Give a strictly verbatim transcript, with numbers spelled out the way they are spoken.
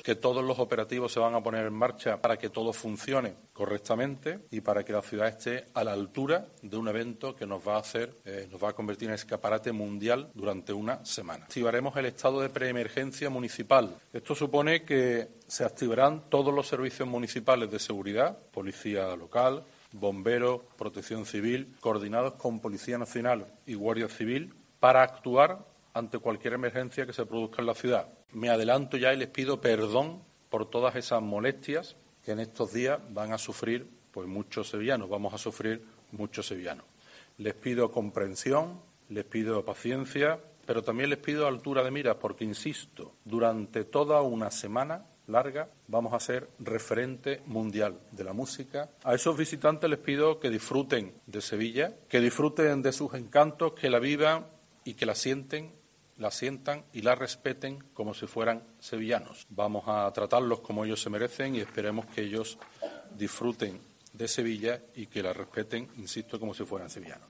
que todos los operativos se van a poner en marcha para que todo funcione correctamente y para que la ciudad esté a la altura de un evento que nos va a hacer, eh, nos va a convertir en escaparate mundial durante una semana. Activaremos el estado de preemergencia municipal. Esto supone que se activarán todos los servicios municipales de seguridad, policía local, bomberos, protección civil, coordinados con Policía Nacional y Guardia Civil para actuar ante cualquier emergencia que se produzca en la ciudad. Me adelanto ya y les pido perdón por todas esas molestias que en estos días van a sufrir pues muchos sevillanos, vamos a sufrir muchos sevillanos. Les pido comprensión, les pido paciencia, pero también les pido altura de miras porque, insisto, durante toda una semana larga vamos a ser referente mundial de la música. A esos visitantes les pido que disfruten de Sevilla, que disfruten de sus encantos, que la vivan y que la sienten, la sientan y la respeten como si fueran sevillanos. Vamos a tratarlos como ellos se merecen y esperemos que ellos disfruten de Sevilla y que la respeten, insisto, como si fueran sevillanos.